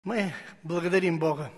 Мы благодарим Бога.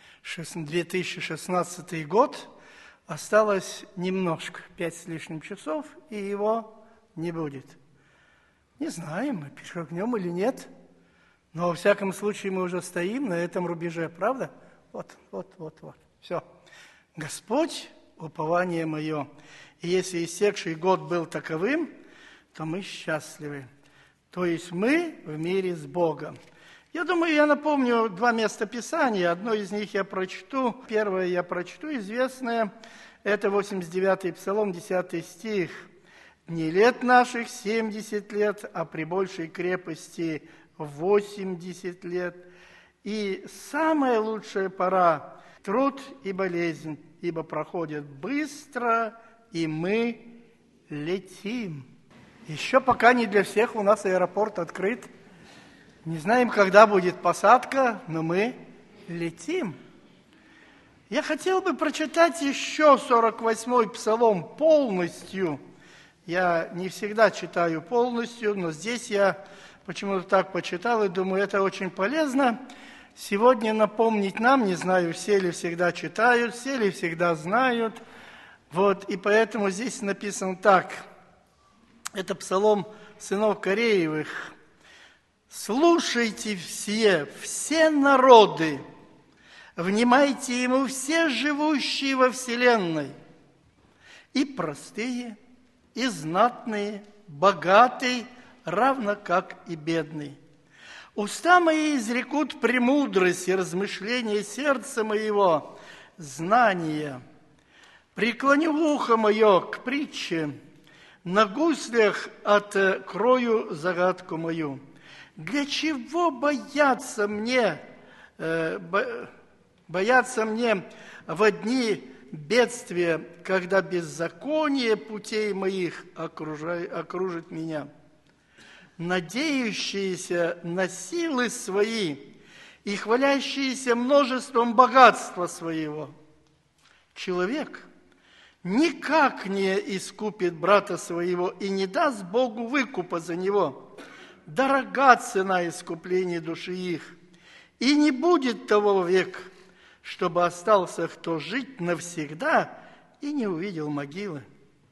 2016 год, осталось немножко, 5 с лишним часов, и его не будет. Не знаем, мы перешагнем или нет, но во всяком случае мы уже стоим на этом рубеже, правда? Вот. Все. Господь, упование мое. И если истекший год был таковым, то мы счастливы. То есть мы в мире с Богом. Я думаю, я напомню 2 места Писания. Одно из них я прочту. Первое я прочту, известное. Это 89-й Псалом, 10 стих. «Дни лет наших 70 лет, а при большей крепости 80 лет. И самая лучшая пора – труд и болезнь, ибо проходят быстро, и мы летим». Еще пока не для всех у нас аэропорт открыт. Не знаем, когда будет посадка, но мы летим. Я хотел бы прочитать еще 48-й Псалом полностью. Я не всегда читаю полностью, но здесь я почему-то так почитал и думаю, это очень полезно. Сегодня напомнить нам, не знаю, все ли всегда читают, все ли всегда знают. И поэтому здесь написано так. Это Псалом сынов Кореевых. «Слушайте все народы, внимайте ему все живущие во вселенной, и простые, и знатные, богатые, равно как и бедные. Уста мои изрекут премудрость и размышления сердца моего, знания. Преклоню ухо мое к притче, на гуслях открою загадку мою. Для чего бояться мне во дни бедствия, когда беззаконие путей моих окружит меня? Надеющиеся на силы свои и хвалящиеся множеством богатства своего. Человек никак не искупит брата своего и не даст Богу выкупа за него. Дорога цена искупления души их, и не будет того века, чтобы остался кто жить навсегда и не увидел могилы.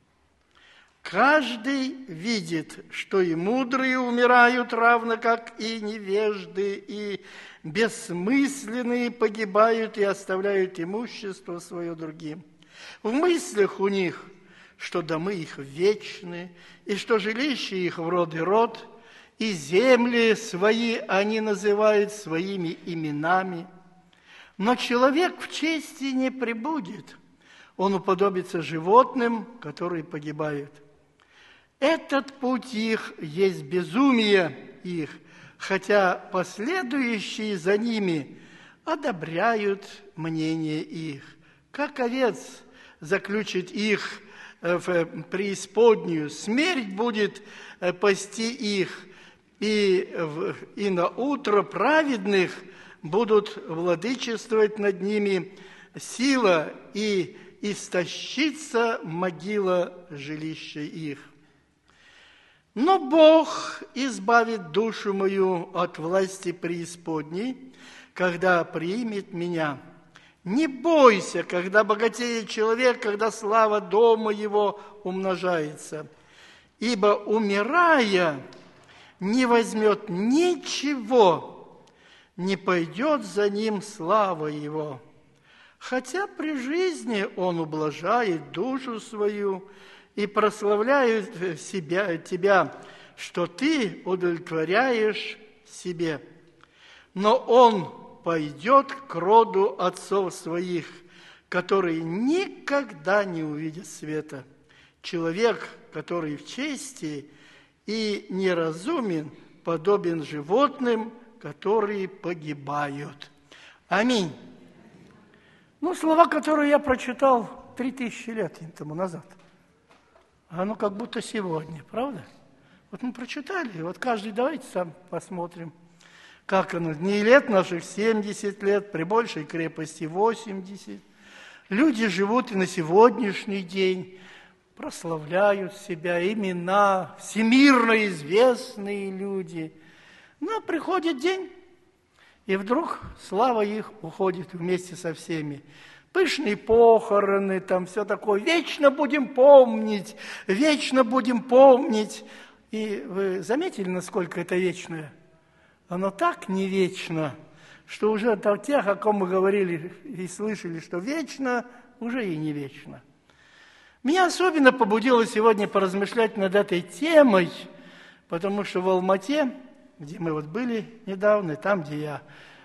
Каждый видит, что и мудрые умирают, равно как и невежды, и бессмысленные погибают и оставляют имущество свое другим. В мыслях у них, что домы их вечны, и что жилища их в род и род, и земли свои они называют своими именами. Но человек в чести не пребудет, он уподобится животным, которые погибают. Этот путь их есть безумие их, хотя последующие за ними одобряют мнение их. Как овец заключит их в преисподнюю, смерть будет пасти их, и на утро праведных будут владычествовать над ними сила, и истощится могила жилища их. Но Бог избавит душу мою от власти преисподней, когда примет меня. Не бойся, когда богатеет человек, когда слава дома его умножается, ибо, умирая, не возьмет ничего, не пойдет за ним слава его. Хотя при жизни он ублажает душу свою и прославляет тебя, что ты удовлетворяешь себе. Но он пойдет к роду отцов своих, которые никогда не увидят света. Человек, который в чести и неразумен, подобен животным, которые погибают. Аминь. Слова, которые я прочитал 3000 лет тому назад. Оно как будто сегодня, правда? Мы прочитали, каждый давайте сам посмотрим, как оно. Дни лет наших 70 лет, при большей крепости 80. Люди живут и на сегодняшний день, прославляют себя, имена, всемирно известные люди. Но приходит день, И вдруг слава их уходит вместе со всеми. Пышные похороны, там все такое. Вечно будем помнить, вечно будем помнить. И вы заметили, насколько это вечное? Оно так не вечно, что уже от тех, о ком мы говорили и слышали, что вечно, уже и не вечно. Меня особенно побудило сегодня поразмышлять над этой темой, потому что в Алмате, где мы вот были недавно, там, где я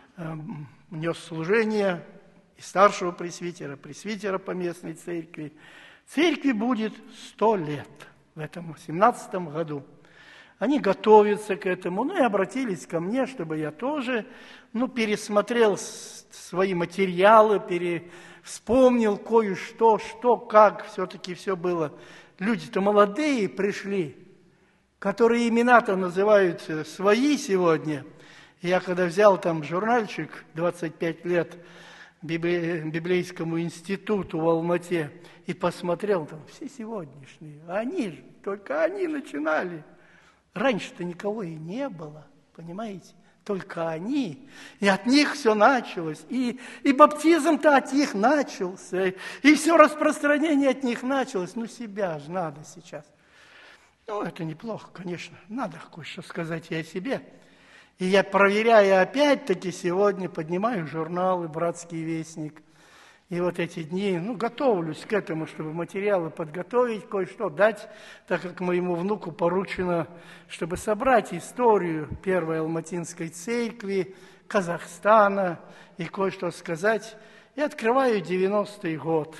нес служение и старшего пресвитера, пресвитера по местной церкви, церкви будет 100 лет в этом 17 году. Они готовятся к этому, и обратились ко мне, чтобы я тоже, пересмотрел свои материалы, вспомнил кое-что, как все-таки все было. Люди-то молодые пришли, которые имена-то называют свои сегодня. Я когда взял там журнальчик 25 лет Библейскому институту в Алмате и посмотрел, там все сегодняшние, только они начинали. Раньше-то никого и не было, понимаете? Только они. И от них все началось. И баптизм-то от них начался. И все распространение от них началось. Себя же надо сейчас. Это неплохо, конечно. Надо кое-что сказать и о себе. И я, проверяя опять-таки, сегодня поднимаю журналы «Братский вестник». И вот эти дни, готовлюсь к этому, чтобы материалы подготовить, кое-что дать, так как моему внуку поручено, чтобы собрать историю Первой Алматинской церкви, Казахстана и кое-что сказать. И открываю 90-й год.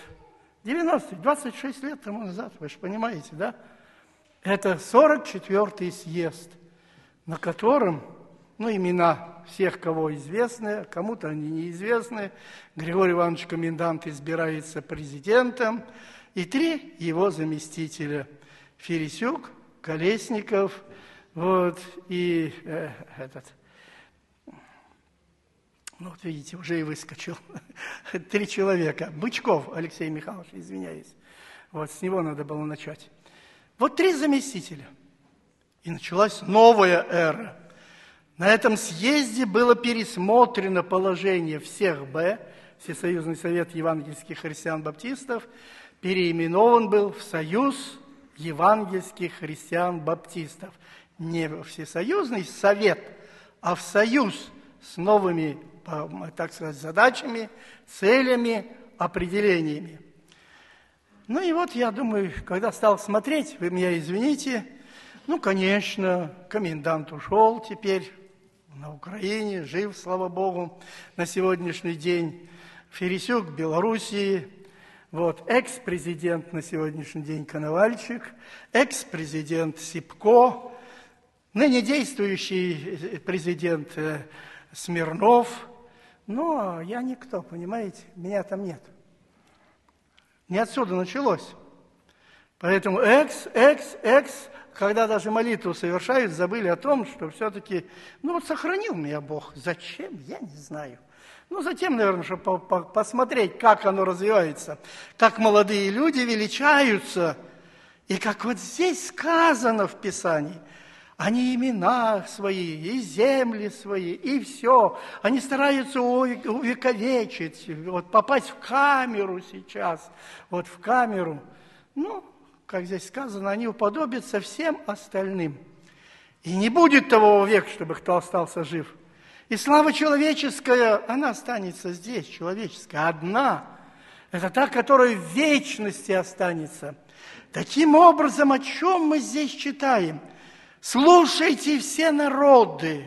26 лет тому назад, вы же понимаете, да? Это 44-й съезд, на котором, имена всех, кого известны, кому-то они неизвестны. Григорий Иванович Комендант избирается президентом, и 3 его заместителя. Фересюк, Колесников, и видите, уже и выскочил. 3 человека. Бычков Алексей Михайлович, извиняюсь. С него надо было начать. 3 заместителя. И началась новая эра. На этом съезде было пересмотрено положение всех Всесоюзный совет евангельских христиан-баптистов, переименован был в Союз евангельских христиан-баптистов. Не Всесоюзный совет, а в союз с новыми, так сказать, задачами, целями, определениями. Я думаю, когда стал смотреть, вы меня извините, конечно, комендант ушел теперь на Украине, жив, слава Богу, на сегодняшний день. Фересюк в Белоруссии, экс-президент на сегодняшний день Коновальчик, экс-президент Сипко, ныне действующий президент Смирнов. Но я никто, понимаете, меня там нет. Не отсюда началось. Поэтому когда даже молитву совершают, забыли о том, что все-таки, сохранил меня Бог. Зачем? Я не знаю. Затем, наверное, чтобы посмотреть, как оно развивается, как молодые люди величаются, и как здесь сказано в Писании, они имена свои, и земли свои, и все. Они стараются увековечить, попасть в камеру сейчас, в камеру. Как здесь сказано, они уподобятся всем остальным. И не будет того века, чтобы кто остался жив. И слава человеческая, она останется здесь, человеческая, одна. Это та, которая в вечности останется. Таким образом, о чем мы здесь читаем? Слушайте все народы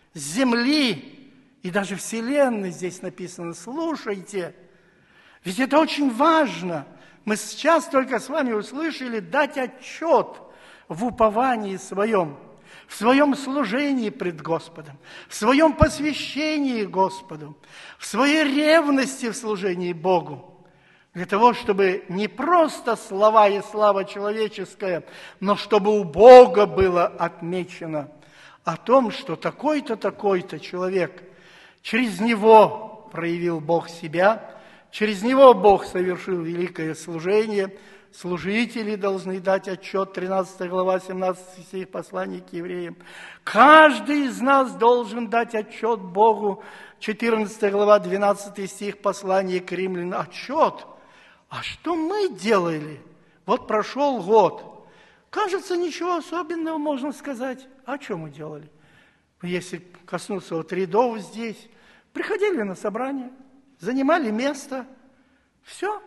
земли и даже вселенной здесь написано. Слушайте. Ведь это очень важно. Мы сейчас только с вами услышали дать отчет в уповании своем, в своем служении пред Господом, в своем посвящении Господу, в своей ревности в служении Богу, для того, чтобы не просто слова и слава человеческая, но чтобы у Бога было отмечено о том, что такой-то, такой-то человек, через него проявил Бог себя, через него Бог совершил великое служение, служители должны дать отчет, 13 глава, 17 стих послания к евреям. Каждый из нас должен дать отчет Богу, 14 глава, 12 стих послания к римлянам. Отчет. А что мы делали? Вот прошел год. Кажется, ничего особенного можно сказать. А что мы делали? Если коснуться вот рядов здесь, приходили на собрание, занимали место. Все.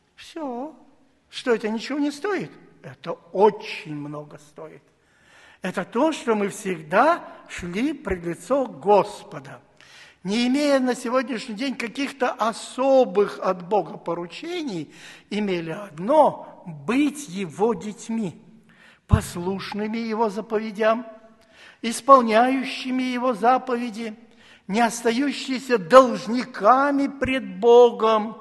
Что это ничего не стоит? Это очень много стоит. Это то, что мы всегда шли пред лицо Господа, не имея на сегодняшний день каких-то особых от Бога поручений, имели одно – быть Его детьми, послушными Его заповедям, исполняющими Его заповеди, не остающиеся должниками пред Богом.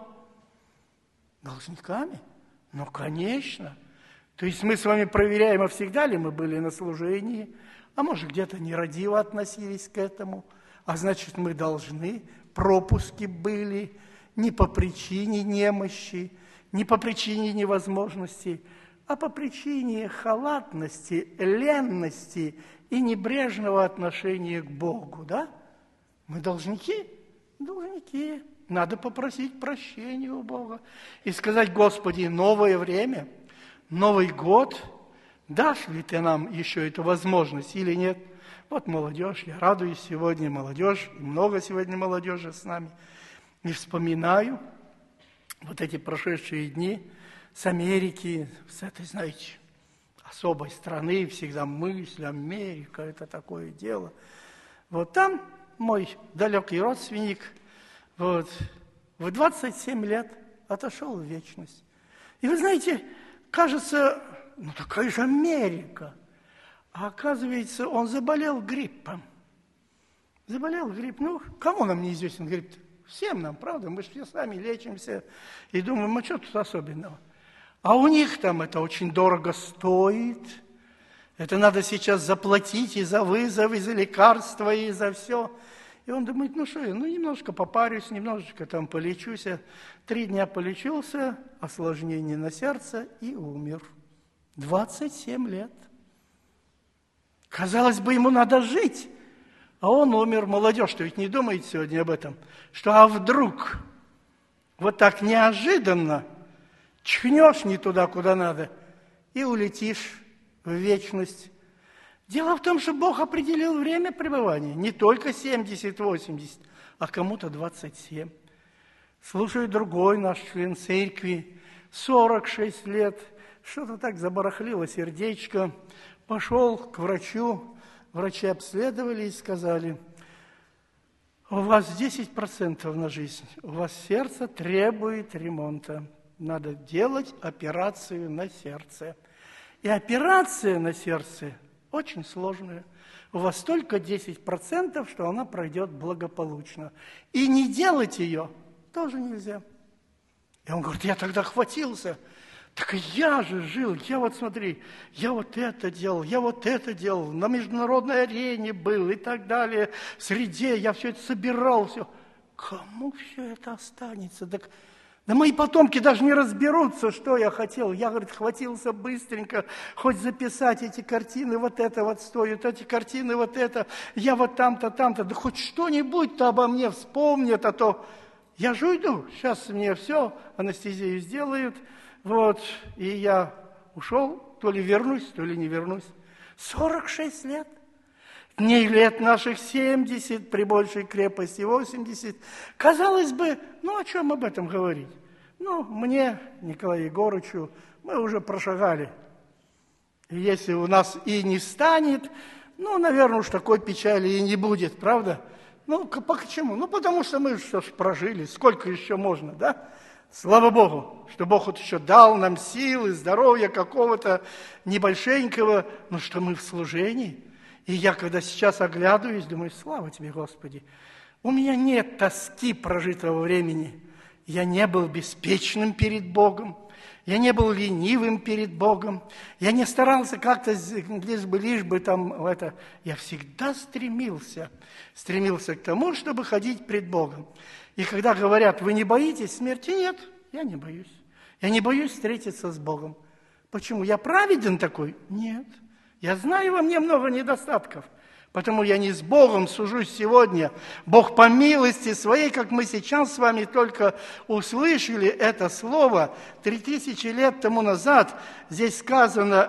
Должниками? Ну, конечно. То есть мы с вами проверяем, а всегда ли мы были на служении, а может, где-то нерадиво относились к этому, а значит, мы должны, пропуски были не по причине немощи, не по причине невозможности, а по причине халатности, ленности и небрежного отношения к Богу, да? Мы должники? Должники. Надо попросить прощения у Бога и сказать: Господи, новое время, Новый год, дашь ли Ты нам еще эту возможность или нет? Вот молодежь, я радуюсь сегодня, молодежь, и много сегодня молодежи с нами. И вспоминаю вот эти прошедшие дни с Америки, с этой, знаете, особой страны, всегда мысль, Америка, это такое дело. Вот там мой далекий родственник, вот, в 27 лет отошел в вечность. И вы знаете, кажется, ну такая же Америка. А оказывается, он заболел гриппом. Заболел грипп. Ну, кому нам неизвестен грипп-то? Всем нам, правда? Мы же все сами лечимся и думаем, а что тут особенного? А у них там это очень дорого стоит. Это надо сейчас заплатить и за вызов, и за лекарства, и за все. И он думает, ну что я, ну немножко попарюсь, немножечко там полечусь. 3 дня полечился, осложнение на сердце и умер. 27 лет. Казалось бы, ему надо жить, а он умер. Молодежь-то ведь не думает сегодня об этом, что а вдруг вот так неожиданно чхнешь не туда, куда надо, и улетишь в вечность. Дело в том, что Бог определил время пребывания. Не только 70-80, а кому-то 27. Слушаю другой наш член церкви, 46 лет, что-то так забарахлило сердечко. Пошел к врачу, врачи обследовали и сказали: у вас 10% на жизнь, у вас сердце требует ремонта. Надо делать операцию на сердце. И операция на сердце очень сложная. У вас только 10%, что она пройдет благополучно. И не делать ее тоже нельзя. И он говорит, я тогда хватился. Так я же жил, я вот смотри, я вот это делал, на международной арене был и так далее, в среде я все это собирал, все. Кому все это останется? Да мои потомки даже не разберутся, что я хотел. Я, говорит, хватился быстренько, хоть записать эти картины, вот это вот стоит, эти картины, вот это, я вот там-то, там-то, да хоть что-нибудь-то обо мне вспомнят, а то я же уйду, сейчас мне все, анестезию сделают, вот, и я ушел, то ли вернусь, то ли не вернусь. 46 лет. Дней лет наших 70, при большей крепости 80. Казалось бы, ну о чем об этом говорить? Ну, мне, Николаю Егорычу, мы уже прошагали. И если у нас и не станет, ну, наверное, уж такой печали и не будет, правда? Ну, почему? Ну, потому что мы что ж прожили, сколько еще можно, да? Слава Богу, что Бог вот еще дал нам силы, здоровья какого-то небольшенького, но что мы в служении. И я, когда сейчас оглядываюсь, думаю, слава Тебе, Господи, у меня нет тоски прожитого времени. Я не был беспечным перед Богом, я не был ленивым перед Богом, я не старался как-то, лишь бы там это. Я всегда стремился к тому, чтобы ходить пред Богом. И когда говорят, вы не боитесь смерти? Нет, я не боюсь. Я не боюсь встретиться с Богом. Почему? Я праведен такой? Нет. Я знаю, во мне много недостатков. Потому я не с Богом сужусь сегодня. Бог по милости своей, как мы сейчас с вами только услышали это слово, 3000 лет тому назад, здесь сказано,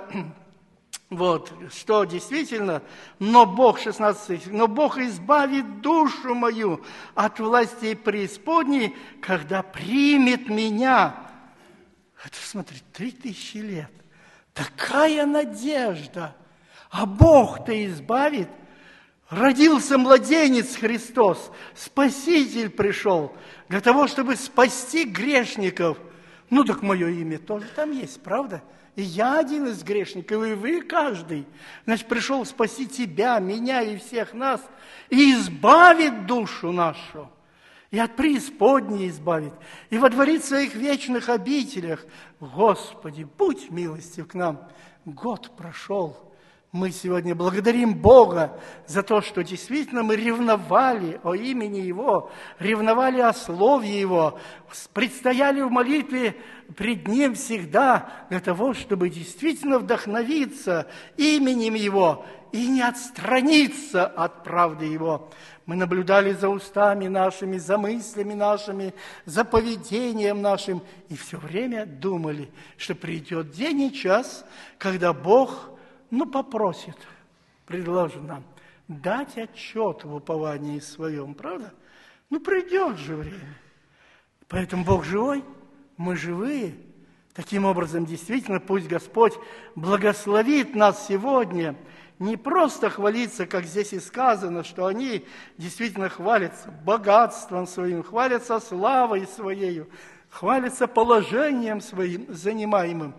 вот, что действительно, но Бог, 16 но Бог избавит душу мою от властей преисподней, когда примет меня. Это, смотри, 3000 лет. Такая надежда. А Бог-то избавит. Родился младенец Христос, Спаситель пришел для того, чтобы спасти грешников. Ну, так мое имя тоже там есть, правда? И я один из грешников, и вы каждый. Значит, пришел спасти тебя, меня и всех нас, и избавит душу нашу, и от преисподней избавит, и водворит в своих вечных обителях. Господи, будь милостив к нам. Год прошел. Мы сегодня благодарим Бога за то, что действительно мы ревновали о имени Его, ревновали о Слове Его, предстояли в молитве пред Ним всегда для того, чтобы действительно вдохновиться именем Его и не отстраниться от правды Его. Мы наблюдали за устами нашими, за мыслями нашими, за поведением нашим, и все время думали, что придет день и час, когда Бог попросит, предложит нам дать отчет в уповании своем, правда? Придет же время. Поэтому Бог живой, мы живые. Таким образом, действительно, пусть Господь благословит нас сегодня не просто хвалиться, как здесь и сказано, что они действительно хвалятся богатством своим, хвалятся славой своею, хвалятся положением своим занимаемым.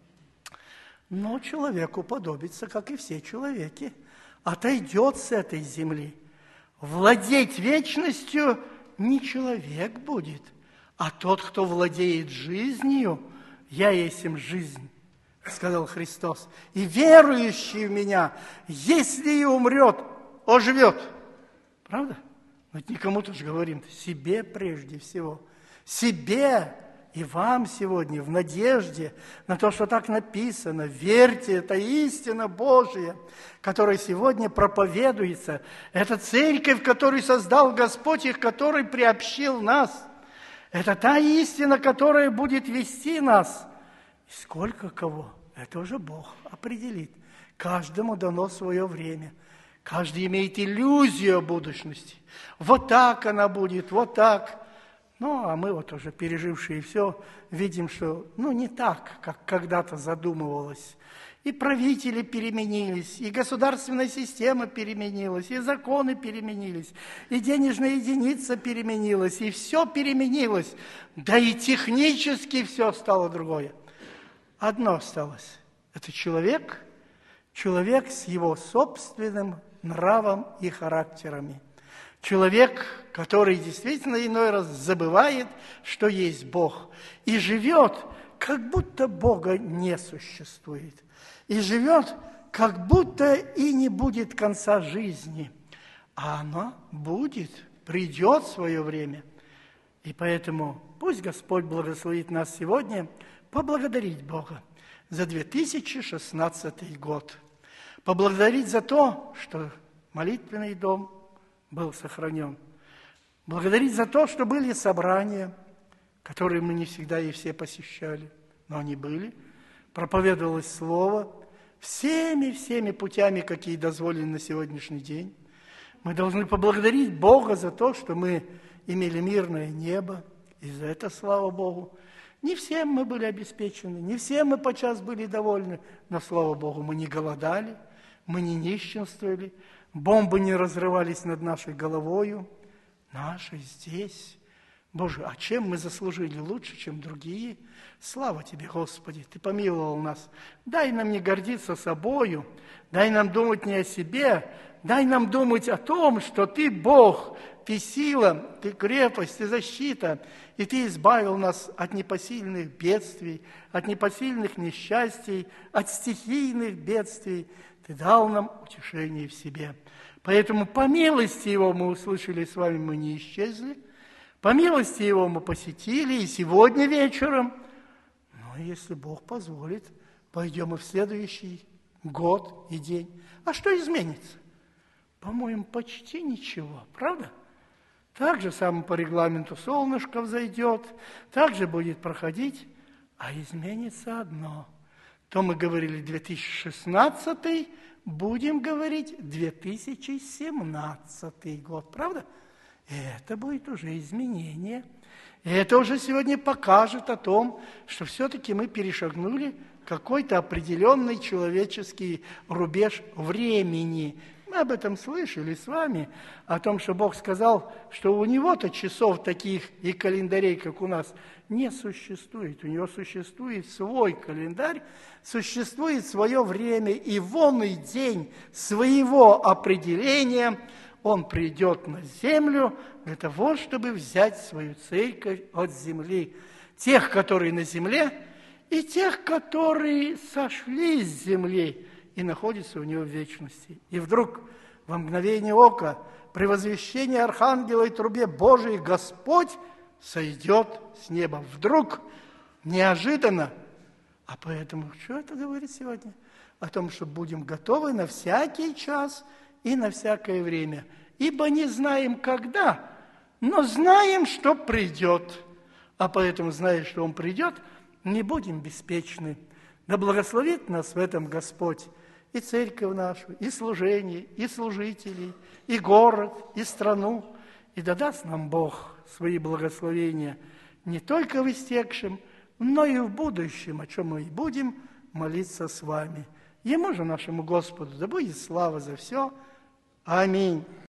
Но человек уподобится, как и все человеки, отойдет с этой земли. Владеть вечностью не человек будет, а тот, кто владеет жизнью, я есть им жизнь, сказал Христос. И верующий в Меня, если и умрет, оживет. Правда? Мы не кому-то же говорим, себе прежде всего. Себе и вам сегодня в надежде на то, что так написано. Верьте, это истина Божия, которая сегодня проповедуется. Это церковь, которую создал Господь, и который приобщил нас. Это та истина, которая будет вести нас. И сколько кого, это уже Бог определит. Каждому дано свое время. Каждый имеет иллюзию о будущности. Вот так она будет, вот так. А мы вот уже пережившие все, видим, что не так, как когда-то задумывалось. И правители переменились, и государственная система переменилась, и законы переменились, и денежная единица переменилась, и все переменилось. Да и технически все стало другое. Одно осталось. Это человек с его собственным нравом и характерами. Человек, который действительно иной раз забывает, что есть Бог, и живет, как будто Бога не существует, и живет, как будто и не будет конца жизни, а оно будет, придет свое время. И поэтому пусть Господь благословит нас сегодня поблагодарить Бога за 2016 год, поблагодарить за то, что молитвенный дом был сохранен. Благодарить за то, что были собрания, которые мы не всегда и все посещали, но они были. Проповедовалось Слово всеми путями, какие дозволены на сегодняшний день. Мы должны поблагодарить Бога за то, что мы имели мирное небо, и за это, слава Богу. Не всем мы были обеспечены, не всем мы подчас были довольны, но, слава Богу, мы не голодали, мы не нищенствовали, бомбы не разрывались над нашей головою. Наши здесь. Боже, а чем мы заслужили лучше, чем другие? Слава Тебе, Господи, Ты помиловал нас. Дай нам не гордиться собою, дай нам думать не о себе, дай нам думать о том, что Ты Бог, Ты сила, Ты крепость, Ты защита, и Ты избавил нас от непосильных бедствий, от непосильных несчастий, от стихийных бедствий. Ты дал нам утешение в себе. Поэтому по милости Его мы услышали с вами, мы не исчезли. По милости Его мы посетили и сегодня вечером. и если Бог позволит, пойдем и в следующий год и день. А что изменится? По-моему, почти ничего, правда? Так же самое по регламенту солнышко взойдет, так же будет проходить, а изменится одно. То мы говорили 2016, будем говорить 2017 год, правда? И это будет уже изменение. И это уже сегодня покажет о том, что все-таки мы перешагнули какой-то определенный человеческий рубеж времени. Мы об этом слышали с вами, о том, что Бог сказал, что у Него-то часов таких и календарей, как у нас, не существует. У Него существует свой календарь, существует свое время, и вон и день своего определения Он придет на землю для того, чтобы взять свою церковь от земли. Тех, которые на земле, и тех, которые сошли с земли и находятся у Него в вечности. И вдруг, во мгновение ока, при возвещении архангела и трубе Божией, Господь сойдет с неба. Вдруг, неожиданно. А поэтому, что это говорит сегодня? О том, что будем готовы на всякий час и на всякое время. Ибо не знаем, когда, но знаем, что придет. А поэтому, зная, что Он придет, не будем беспечны. Да благословит нас в этом Господь, и церковь нашу, и служение, и служителей, и город, и страну. И да даст нам Бог свои благословения не только в истекшем, но и в будущем, о чем мы и будем молиться с вами. Ему же, нашему Господу, да будет слава за все. Аминь.